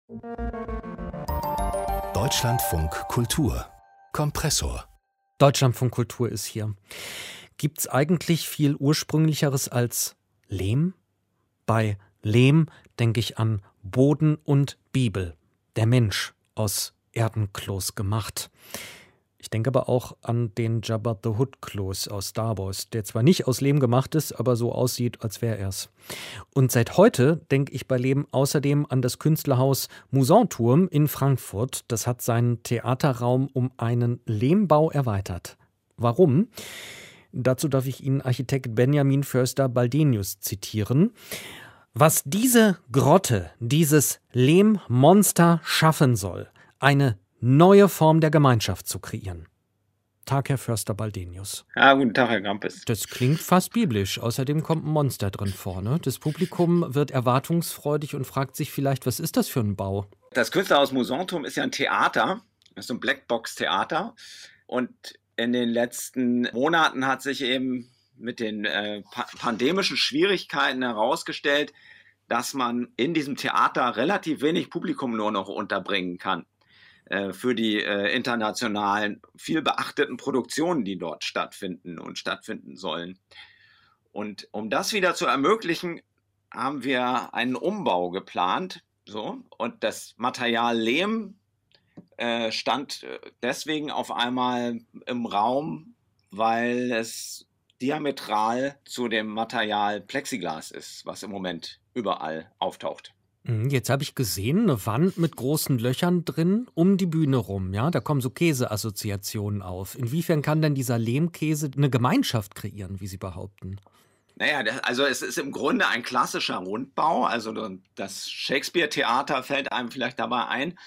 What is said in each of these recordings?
Deutschlandfunk Kultur Kompressor. Deutschlandfunk Kultur ist hier. Gibt's eigentlich viel Ursprünglicheres als Lehm? Bei Lehm denke ich an Boden und Bibel. Der Mensch aus Erdenkloß gemacht. Ich denke aber auch an den Jabba the Hutt-Kloß aus Star Wars, der zwar nicht aus Lehm gemacht ist, aber so aussieht, als wäre er's. Und seit heute denke ich bei Lehm außerdem an das Künstlerhaus Musanturm in Frankfurt. Das hat seinen Theaterraum um einen Lehmbau erweitert. Warum? Dazu darf ich Ihnen Architekt Benjamin Förster-Baldenius zitieren. Was diese Grotte, dieses Lehmmonster schaffen soll, eine neue Form der Gemeinschaft zu kreieren. Tag, Herr Förster-Baldenius. Ja, guten Tag, Herr Grampes. Das klingt fast biblisch. Außerdem kommt ein Monster drin vor. Ne? Das Publikum wird erwartungsfreudig und fragt sich vielleicht, was ist das für ein Bau? Das Künstlerhaus Musanturm ist ja ein Theater, das ist so ein Blackbox-Theater. Und in den letzten Monaten hat sich eben mit den pandemischen Schwierigkeiten herausgestellt, dass man in diesem Theater relativ wenig Publikum nur noch unterbringen kann für die internationalen, viel beachteten Produktionen, die dort stattfinden und stattfinden sollen. Und um das wieder zu ermöglichen, haben wir einen Umbau geplant. So, und das Material Lehm stand deswegen auf einmal im Raum, weil es diametral zu dem Material Plexiglas ist, was im Moment überall auftaucht. Jetzt habe ich gesehen, eine Wand mit großen Löchern drin um die Bühne rum. Ja, da kommen so Käseassoziationen auf. Inwiefern kann denn dieser Lehmkäse eine Gemeinschaft kreieren, wie Sie behaupten? Naja, also es ist im Grunde ein klassischer Rundbau. Also das Shakespeare-Theater fällt einem vielleicht dabei ein,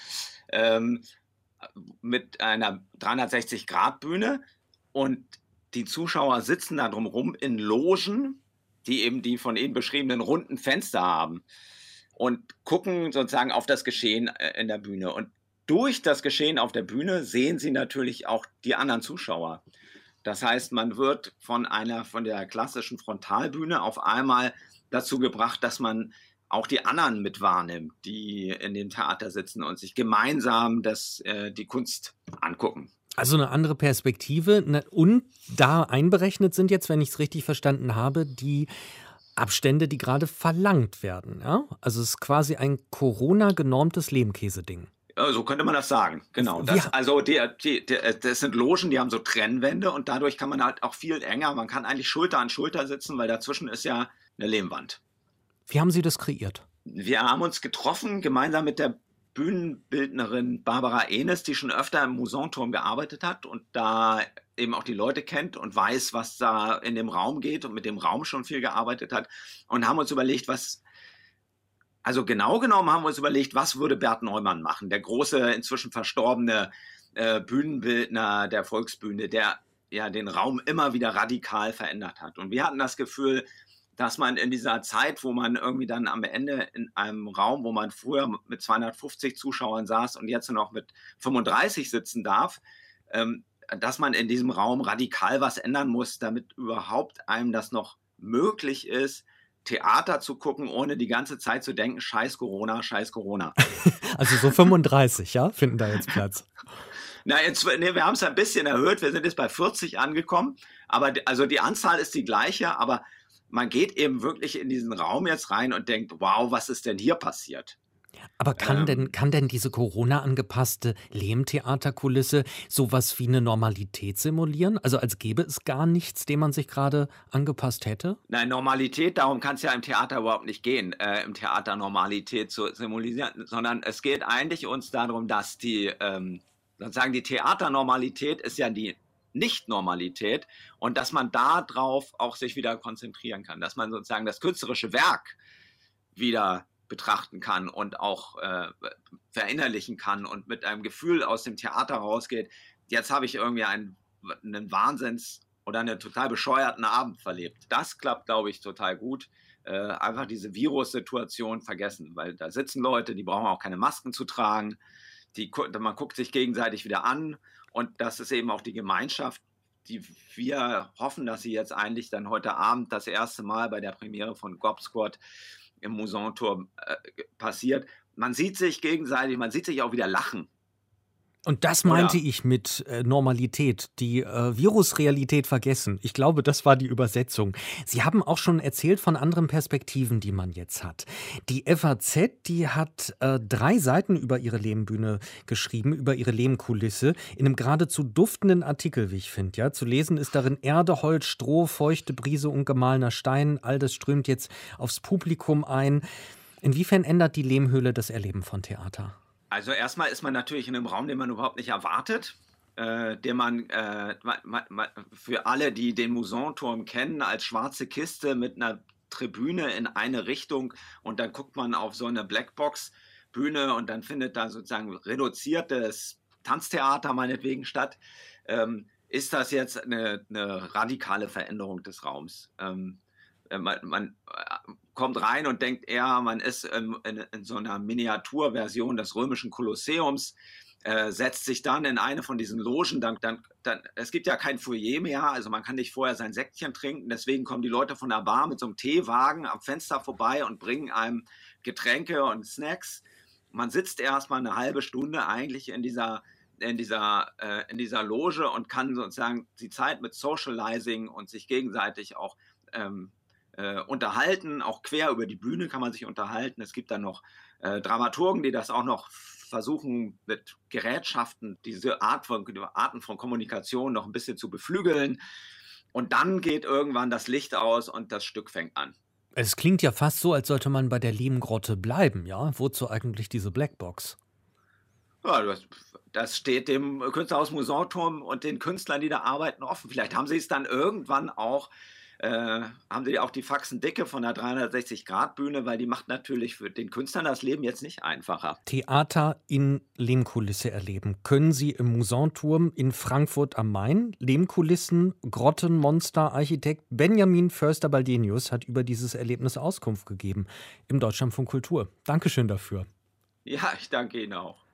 mit einer 360-Grad-Bühne. Und die Zuschauer sitzen da drumherum in Logen, die eben die von Ihnen beschriebenen runden Fenster haben. Und gucken sozusagen auf das Geschehen in der Bühne. Und durch das Geschehen auf der Bühne sehen sie natürlich auch die anderen Zuschauer. Das heißt, man wird von der klassischen Frontalbühne auf einmal dazu gebracht, dass man auch die anderen mit wahrnimmt, die in dem Theater sitzen und sich gemeinsam die Kunst angucken. Also eine andere Perspektive. Und da einberechnet sind jetzt, wenn ich es richtig verstanden habe, die Abstände, die gerade verlangt werden. Ja? Also es ist quasi ein Corona-genormtes Lehmkäse-Ding. So könnte man das sagen, genau. Das sind Logen, die haben so Trennwände und dadurch kann man halt auch viel enger, man kann eigentlich Schulter an Schulter sitzen, weil dazwischen ist ja eine Lehmwand. Wie haben Sie das kreiert? Wir haben uns getroffen, gemeinsam mit der Bühnenbildnerin Barbara Enes, die schon öfter im Musanturm gearbeitet hat und da eben auch die Leute kennt und weiß, was da in dem Raum geht und mit dem Raum schon viel gearbeitet hat und haben uns überlegt, was würde Bert Neumann machen, der große, inzwischen verstorbene Bühnenbildner der Volksbühne, der ja den Raum immer wieder radikal verändert hat. Und wir hatten das Gefühl, dass man in dieser Zeit, wo man irgendwie dann am Ende in einem Raum, wo man früher mit 250 Zuschauern saß und jetzt nur noch mit 35 sitzen darf, dass man in diesem Raum radikal was ändern muss, damit überhaupt einem das noch möglich ist, Theater zu gucken, ohne die ganze Zeit zu denken, scheiß Corona, scheiß Corona. Also so 35, ja, finden da jetzt Platz. Wir haben es ein bisschen erhöht, wir sind jetzt bei 40 angekommen, aber also die Anzahl ist die gleiche, aber man geht eben wirklich in diesen Raum jetzt rein und denkt, wow, was ist denn hier passiert? Aber kann denn diese Corona-angepasste Lehmtheaterkulisse sowas wie eine Normalität simulieren? Also als gäbe es gar nichts, dem man sich gerade angepasst hätte? Nein, Normalität, darum kann es ja im Theater überhaupt nicht gehen, im Theater Normalität zu simulieren, sondern es geht eigentlich uns darum, dass die Theaternormalität ist ja die Nicht-Normalität und dass man darauf auch sich wieder konzentrieren kann, dass man sozusagen das künstlerische Werk wieder betrachten kann und auch verinnerlichen kann und mit einem Gefühl aus dem Theater rausgeht, jetzt habe ich irgendwie einen Wahnsinns- oder einen total bescheuerten Abend verlebt. Das klappt, glaube ich, total gut. Einfach diese Virus-Situation vergessen, weil da sitzen Leute, die brauchen auch keine Masken zu tragen, man guckt sich gegenseitig wieder an und das ist eben auch die Gemeinschaft, die wir hoffen, dass sie jetzt eigentlich dann heute Abend das erste Mal bei der Premiere von Gob Squad im Musanturm passiert, man sieht sich gegenseitig, man sieht sich auch wieder lachen. Und das meinte ich mit Normalität, die Virusrealität vergessen. Ich glaube, das war die Übersetzung. Sie haben auch schon erzählt von anderen Perspektiven, die man jetzt hat. Die FAZ, die hat 3 Seiten über ihre Lehmbühne geschrieben, über ihre Lehmkulisse, in einem geradezu duftenden Artikel, wie ich finde. Ja? Zu lesen ist darin Erde, Holz, Stroh, feuchte Brise und gemahlener Stein. All das strömt jetzt aufs Publikum ein. Inwiefern ändert die Lehmhöhle das Erleben von Theater? Also erstmal ist man natürlich in einem Raum, den man überhaupt nicht erwartet, den man für alle, die den Musanturm kennen, als schwarze Kiste mit einer Tribüne in eine Richtung, und dann guckt man auf so eine Blackbox-Bühne und dann findet da sozusagen reduziertes Tanztheater meinetwegen statt. Ist das jetzt eine radikale Veränderung des Raums? Man kommt rein und denkt eher, man ist in so einer Miniaturversion des römischen Kolosseums, setzt sich dann in eine von diesen Logen, es gibt ja kein Foyer mehr, also man kann nicht vorher sein Säckchen trinken, deswegen kommen die Leute von der Bar mit so einem Teewagen am Fenster vorbei und bringen einem Getränke und Snacks. Man sitzt erstmal eine halbe Stunde eigentlich in dieser Loge und kann sozusagen die Zeit mit Socializing und sich gegenseitig auch unterhalten, auch quer über die Bühne kann man sich unterhalten. Es gibt dann noch Dramaturgen, die das auch noch versuchen, mit Gerätschaften diese Arten von Kommunikation noch ein bisschen zu beflügeln. Und dann geht irgendwann das Licht aus und das Stück fängt an. Es klingt ja fast so, als sollte man bei der Lehmgrotte bleiben, ja? Wozu eigentlich diese Blackbox? Ja, das steht dem Künstlerhaus Musanturm und den Künstlern, die da arbeiten, offen. Vielleicht haben sie es dann irgendwann auch haben sie auch die Faxendicke von der 360-Grad-Bühne, weil die macht natürlich für den Künstlern das Leben jetzt nicht einfacher. Theater in Lehmkulisse erleben können Sie im Musanturm in Frankfurt am Main. Lehmkulissen, Grottenmonster, Architekt Benjamin Förster-Baldenius hat über dieses Erlebnis Auskunft gegeben im Deutschlandfunk Kultur. Dankeschön dafür. Ja, ich danke Ihnen auch.